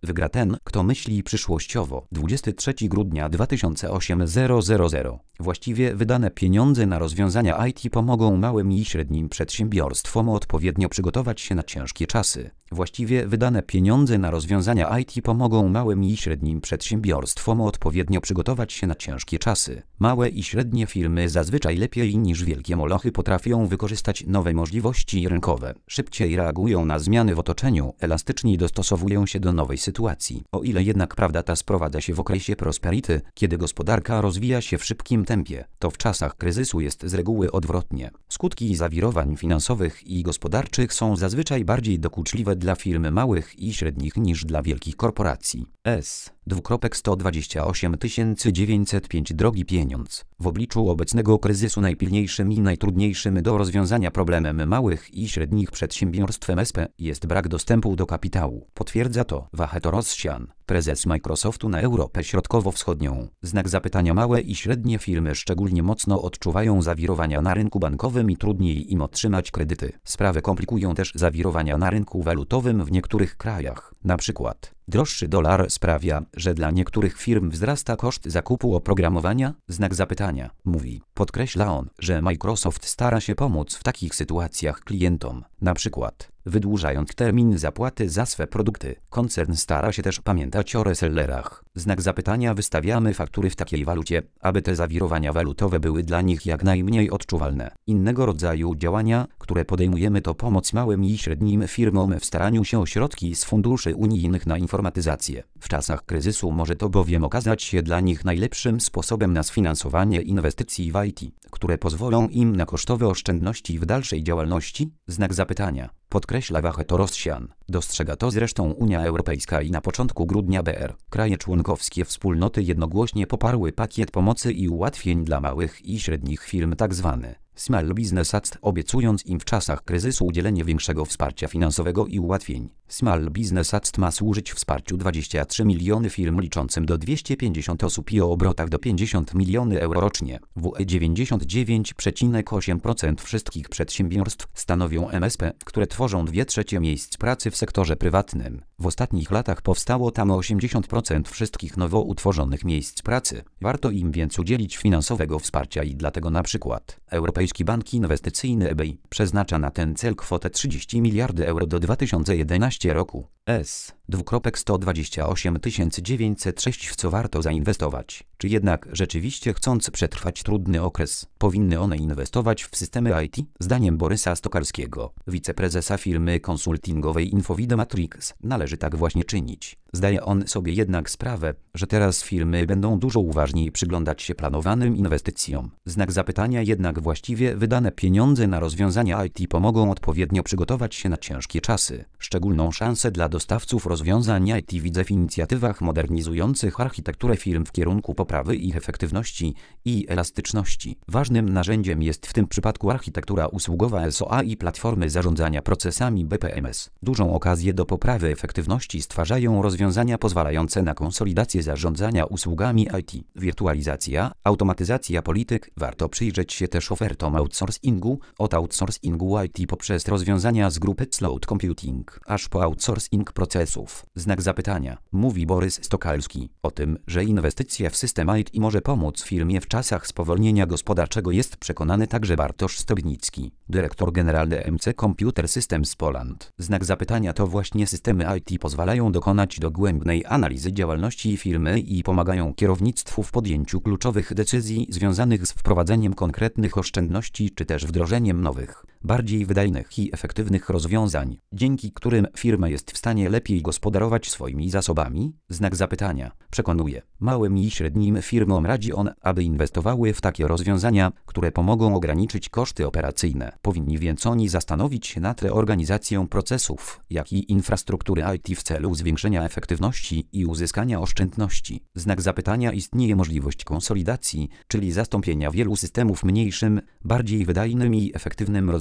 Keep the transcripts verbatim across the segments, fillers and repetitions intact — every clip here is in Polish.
Wygra ten, kto myśli przyszłościowo. dwudziestego trzeciego grudnia dwa tysiące osiemnastego. Właściwie wydane pieniądze na rozwiązania I T pomogą małym i średnim przedsiębiorstwom odpowiednio przygotować się na ciężkie czasy. Właściwie wydane pieniądze na rozwiązania I T pomogą małym i średnim przedsiębiorstwom odpowiednio przygotować się na ciężkie czasy. Małe i średnie firmy zazwyczaj lepiej niż wielkie molochy potrafią wykorzystać nowe możliwości rynkowe. Szybciej reagują na zmiany w otoczeniu, elastyczniej dostosowują się do nowej sytuacji. O ile jednak prawda ta sprowadza się w okresie prosperity, kiedy gospodarka rozwija się w szybkim tempie, to w czasach kryzysu jest z reguły odwrotnie. Skutki zawirowań finansowych i gospodarczych są zazwyczaj bardziej dokuczliwe dla firm małych i średnich niż dla wielkich korporacji. S. sto dwadzieścia osiem tysięcy dziewięćset pięć Drogi pieniądz. W obliczu obecnego kryzysu najpilniejszym i najtrudniejszym do rozwiązania problemem małych i średnich przedsiębiorstw M S P jest brak dostępu do kapitału. Potwierdza to Vahe Torossian, prezes Microsoftu na Europę Środkowo-Wschodnią. Znak zapytania. Małe i średnie firmy szczególnie mocno odczuwają zawirowania na rynku bankowym i trudniej im otrzymać kredyty. Sprawę komplikują też zawirowania na rynku walutowym w niektórych krajach. Na przykład droższy dolar sprawia, że dla niektórych firm wzrasta koszt zakupu oprogramowania? Znak zapytania. Mówi. Podkreśla on, że Microsoft stara się pomóc w takich sytuacjach klientom. Na przykład wydłużając termin zapłaty za swe produkty. Koncern stara się też pamiętać o resellerach. Znak zapytania. Wystawiamy faktury w takiej walucie, aby te zawirowania walutowe były dla nich jak najmniej odczuwalne. Innego rodzaju działania, które podejmujemy, to pomoc małym i średnim firmom w staraniu się o środki z funduszy unijnych na informatyzację. W czasach kryzysu może to bowiem okazać się dla nich najlepszym sposobem na sfinansowanie inwestycji w I T, które pozwolą im na kosztowe oszczędności w dalszej działalności? Znak zapytania. Podkreśla Vahe Torossian. Dostrzega to zresztą Unia Europejska i na początku grudnia B R kraje członkowskie wspólnoty jednogłośnie poparły pakiet pomocy i ułatwień dla małych i średnich firm, tzw. Small Business Act, obiecując im w czasach kryzysu udzielenie większego wsparcia finansowego i ułatwień. Small Business Act ma służyć wsparciu dwudziestu trzech milionów firm liczącym do dwieście pięćdziesiąt osób i o obrotach do pięćdziesiąt milionów euro rocznie. W U E dziewięćdziesiąt dziewięć przecinek osiem procent wszystkich przedsiębiorstw stanowią M S P, które tworzą dwie trzecie miejsc pracy w sektorze prywatnym. W ostatnich latach powstało tam osiemdziesiąt procent wszystkich nowo utworzonych miejsc pracy. Warto im więc udzielić finansowego wsparcia i dlatego na przykład Europejski Bank Inwestycyjny E B I przeznacza na ten cel kwotę trzydzieści miliardów euro do dwa tysiące jedenastego roku. S. sto dwadzieścia osiem tysięcy dziewięćset sześć. W co warto zainwestować? Czy jednak rzeczywiście, chcąc przetrwać trudny okres, powinny one inwestować w systemy I T? Zdaniem Borysa Stokarskiego, wiceprezesa firmy konsultingowej Infovida Matrix, należy tak właśnie czynić. Zdaje on sobie jednak sprawę, że teraz firmy będą dużo uważniej przyglądać się planowanym inwestycjom. Znak zapytania. Jednak właściwie wydane pieniądze na rozwiązania I T pomogą odpowiednio przygotować się na ciężkie czasy. Szczególną szansę dla dostawców rozwiązań I T widzę w inicjatywach modernizujących architekturę firm w kierunku poprawy ich efektywności i elastyczności. Ważnym narzędziem jest w tym przypadku architektura usługowa S O A i platformy zarządzania procesami B P M S. Dużą okazję do poprawy efektywności stwarzają rozwiązania pozwalające na konsolidację zarządzania usługami I T. Wirtualizacja, automatyzacja polityk. Warto przyjrzeć się też ofertom outsourcingu, od outsourcingu I T poprzez rozwiązania z grupy Cloud Computing, aż po outsourcing procesów. Znak zapytania. Mówi Borys Stokalski. O tym, że inwestycja w system I T może pomóc firmie w czasach spowolnienia gospodarczego, jest przekonany także Bartosz Stobnicki, dyrektor generalny M C Computer Systems Poland. Znak zapytania. To właśnie systemy I T pozwalają dokonać dogłębnej analizy działalności firmy i pomagają kierownictwu w podjęciu kluczowych decyzji związanych z wprowadzeniem konkretnych oszczędności czy też wdrożeniem nowych, bardziej wydajnych i efektywnych rozwiązań, dzięki którym firma jest w stanie lepiej gospodarować swoimi zasobami? Znak zapytania. Przekonuje. Małym i średnim firmom radzi on, aby inwestowały w takie rozwiązania, które pomogą ograniczyć koszty operacyjne. Powinni więc oni zastanowić się nad reorganizacją procesów, jak i infrastruktury I T w celu zwiększenia efektywności i uzyskania oszczędności. Znak zapytania. Istnieje możliwość konsolidacji, czyli zastąpienia wielu systemów mniejszym, bardziej wydajnym i efektywnym rozwiązaniem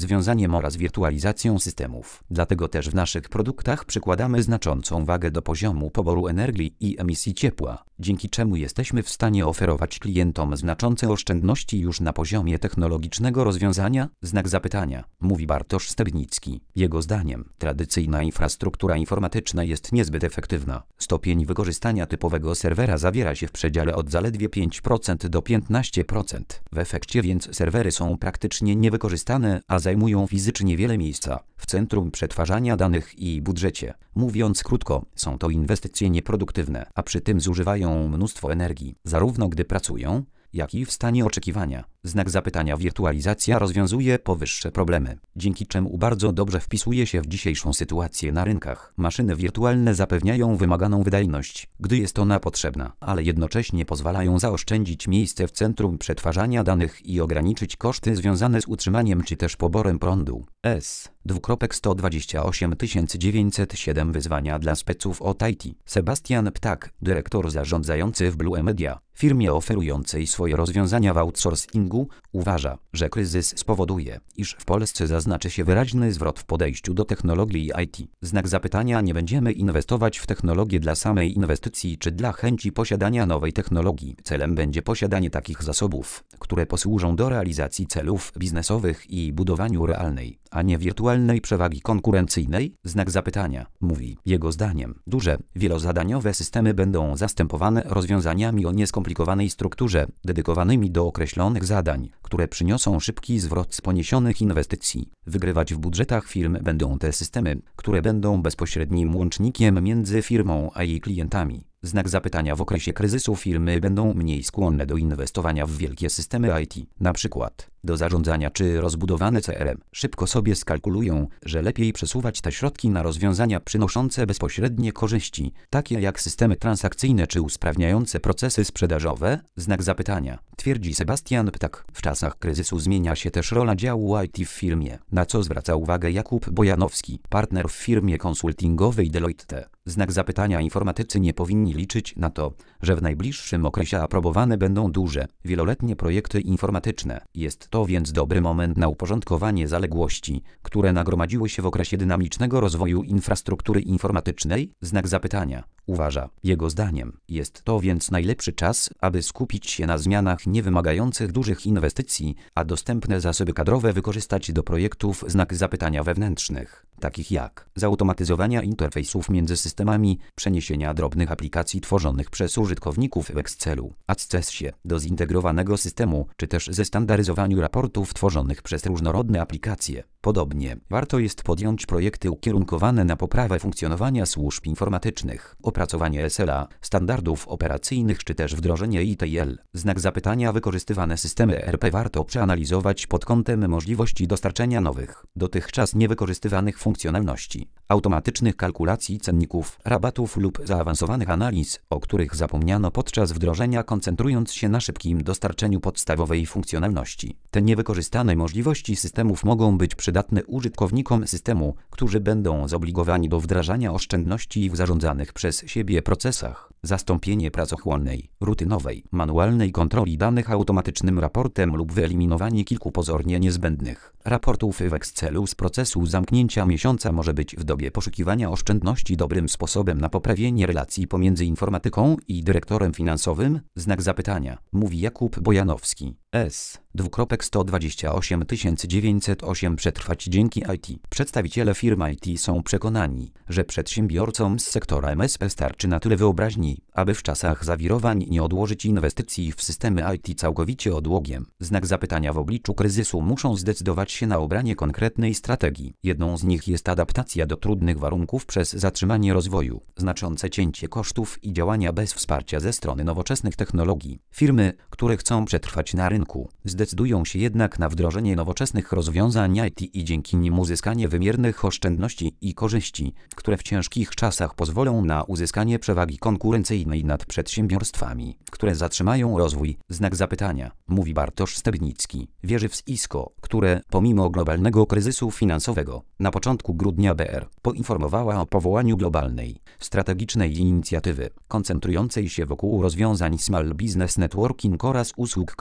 rozwiązaniem oraz wirtualizacją systemów. Dlatego też w naszych produktach przykładamy znaczącą wagę do poziomu poboru energii i emisji ciepła, dzięki czemu jesteśmy w stanie oferować klientom znaczące oszczędności już na poziomie technologicznego rozwiązania? Znak zapytania, mówi Bartosz Stebnicki. Jego zdaniem tradycyjna infrastruktura informatyczna jest niezbyt efektywna. Stopień wykorzystania typowego serwera zawiera się w przedziale od zaledwie pięć procent do piętnastu procent. W efekcie więc serwery są praktycznie niewykorzystane, a zajmują fizycznie wiele miejsca w centrum przetwarzania danych i budżecie. Mówiąc krótko, są to inwestycje nieproduktywne, a przy tym zużywają mnóstwo energii, zarówno gdy pracują, jak i w stanie oczekiwania. Znak zapytania wirtualizacja rozwiązuje powyższe problemy, dzięki czemu bardzo dobrze wpisuje się w dzisiejszą sytuację na rynkach. Maszyny wirtualne zapewniają wymaganą wydajność, gdy jest ona potrzebna, ale jednocześnie pozwalają zaoszczędzić miejsce w centrum przetwarzania danych i ograniczyć koszty związane z utrzymaniem czy też poborem prądu. S. sto dwadzieścia osiem tysięcy dziewięćset siedem Wyzwania dla speców od I T. Sebastian Ptak, dyrektor zarządzający w Blue Media, firmie oferującej swoje rozwiązania w outsourcingu, uważa, że kryzys spowoduje, iż w Polsce zaznaczy się wyraźny zwrot w podejściu do technologii I T. Znak zapytania: nie będziemy inwestować w technologię dla samej inwestycji czy dla chęci posiadania nowej technologii. Celem będzie posiadanie takich zasobów, które posłużą do realizacji celów biznesowych i budowaniu realnej, a nie wirtualnej przewagi konkurencyjnej? Znak zapytania, mówi. Jego zdaniem duże, wielozadaniowe systemy będą zastępowane rozwiązaniami o nieskomplikowanej strukturze, dedykowanymi do określonych zadań, które przyniosą szybki zwrot z poniesionych inwestycji. Wygrywać w budżetach firm będą te systemy, które będą bezpośrednim łącznikiem między firmą a jej klientami. Znak zapytania: w okresie kryzysu firmy będą mniej skłonne do inwestowania w wielkie systemy I T, na przykład do zarządzania czy rozbudowane C R M. Szybko sobie skalkulują, że lepiej przesuwać te środki na rozwiązania przynoszące bezpośrednie korzyści, takie jak systemy transakcyjne czy usprawniające procesy sprzedażowe. Znak zapytania, twierdzi Sebastian Ptak. W czasach kryzysu zmienia się też rola działu I T w firmie, na co zwraca uwagę Jakub Bojanowski, partner w firmie konsultingowej Deloitte. Znak zapytania: informatycy nie powinni liczyć na to, że w najbliższym okresie aprobowane będą duże, wieloletnie projekty informatyczne. Jest to więc dobry moment na uporządkowanie zaległości, które nagromadziły się w okresie dynamicznego rozwoju infrastruktury informatycznej? Znak zapytania, uważa. Jego zdaniem jest to więc najlepszy czas, aby skupić się na zmianach niewymagających dużych inwestycji, a dostępne zasoby kadrowe wykorzystać do projektów znak zapytania wewnętrznych, takich jak zautomatyzowania interfejsów między systemami, przeniesienia drobnych aplikacji tworzonych przez użytkowników w Excelu, Accessie do zintegrowanego systemu, czy też zestandaryzowaniu raportów tworzonych przez różnorodne aplikacje. Podobnie warto jest podjąć projekty ukierunkowane na poprawę funkcjonowania służb informatycznych, opracowanie S L A, standardów operacyjnych czy też wdrożenie I T L. Znak zapytania: wykorzystywane systemy E R P warto przeanalizować pod kątem możliwości dostarczenia nowych, dotychczas niewykorzystywanych funkcjonalności, automatycznych kalkulacji cenników, rabatów lub zaawansowanych analiz, o których zapomniano podczas wdrożenia, koncentrując się na szybkim dostarczeniu podstawowej funkcjonalności. Te niewykorzystane możliwości systemów mogą być przydatne użytkownikom systemu, którzy będą zobligowani do wdrażania oszczędności w zarządzanych przez siebie procesach. Zastąpienie pracochłonnej, rutynowej, manualnej kontroli danych automatycznym raportem lub wyeliminowanie kilku pozornie niezbędnych raportów w Excelu z procesu zamknięcia miesiąca może być w dobie poszukiwania oszczędności dobrym sposobem na poprawienie relacji pomiędzy informatyką i dyrektorem finansowym? Znak zapytania, mówi Jakub Bojanowski. S. sto dwadzieścia osiem tysięcy dziewięćset osiem Przetrwać dzięki I T. Przedstawiciele firm I T są przekonani, że przedsiębiorcom z sektora M S P starczy na tyle wyobraźni, aby w czasach zawirowań nie odłożyć inwestycji w systemy I T całkowicie odłogiem. Znak zapytania: w obliczu kryzysu muszą zdecydować się na obranie konkretnej strategii. Jedną z nich jest adaptacja do trudnych warunków przez zatrzymanie rozwoju, znaczące cięcie kosztów i działania bez wsparcia ze strony nowoczesnych technologii. Firmy, które chcą przetrwać na rynku, zdecydują się jednak na wdrożenie nowoczesnych rozwiązań I T i dzięki nim uzyskanie wymiernych oszczędności i korzyści, które w ciężkich czasach pozwolą na uzyskanie przewagi konkurencyjnej nad przedsiębiorstwami, które zatrzymają rozwój. Znak zapytania, mówi Bartosz Stebnicki. Wierzy w Cisco, które pomimo globalnego kryzysu finansowego na początku grudnia B R poinformowała o powołaniu globalnej, strategicznej inicjatywy koncentrującej się wokół rozwiązań Small Business Networking oraz usług komunikacyjnych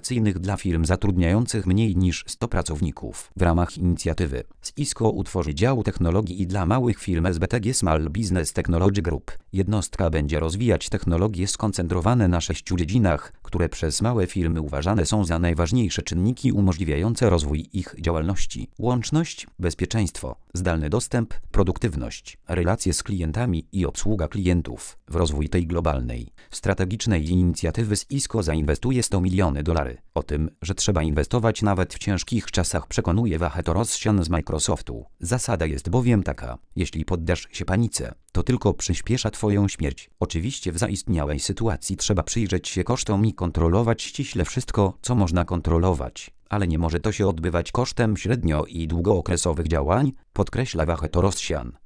inwestycyjnych dla firm zatrudniających mniej niż sto pracowników. W ramach inicjatywy Cisco utworzy dział technologii dla małych firm S B T G Small Business Technology Group. Jednostka będzie rozwijać technologie skoncentrowane na sześciu dziedzinach, które przez małe firmy uważane są za najważniejsze czynniki umożliwiające rozwój ich działalności: łączność, bezpieczeństwo, zdalny dostęp, produktywność, relacje z klientami i obsługa klientów. W rozwój tej globalnej, strategicznej inicjatywy Cisco zainwestuje sto miliony dolarów. O tym, że trzeba inwestować nawet w ciężkich czasach, przekonuje Vahetorossian z Microsoftu. Zasada jest bowiem taka: jeśli poddasz się panice, to tylko przyspiesza twoją śmierć. Oczywiście w zaistniałej sytuacji trzeba przyjrzeć się kosztom i kontrolować ściśle wszystko, co można kontrolować. Ale nie może to się odbywać kosztem średnio- i długookresowych działań, podkreśla Vahetorossian.